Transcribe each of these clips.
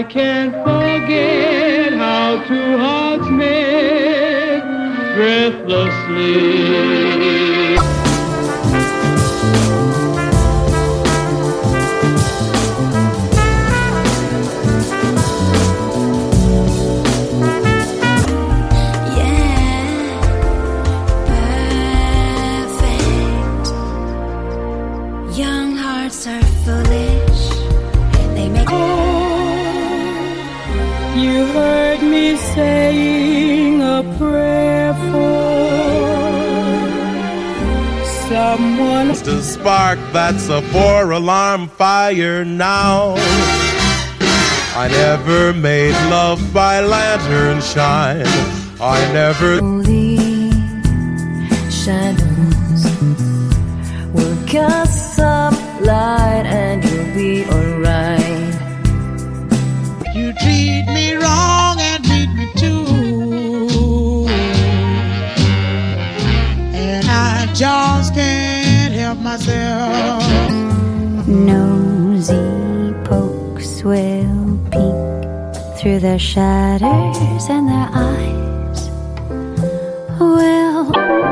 I can't forget how two hearts met breathlessly. Young hearts are foolish. They make. You heard me saying a prayer for someone. Just a spark that's a 4-alarm fire now. I never made love by lantern shine. I never. Only shadows will cast some light and you'll be alright. You treat me wrong and treat me too, and I just can't help myself. Nosy pokes will peek through their shadows and their eyes will.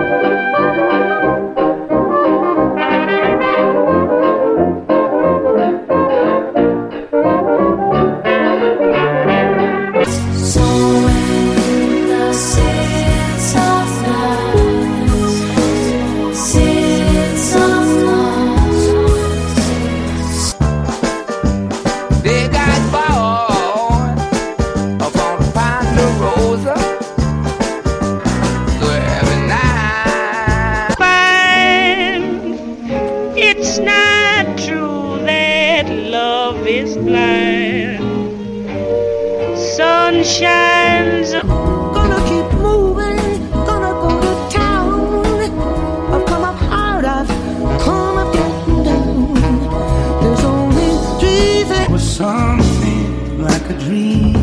So when the seeds of love, seeds of love, They got born upon the Ponderosa. So every night, Fine. It's not true that love is blind. Sun shines. Gonna keep moving, gonna go to town. I've come up hard, I've come up getting down. There's only 3 things. Was something like a dream.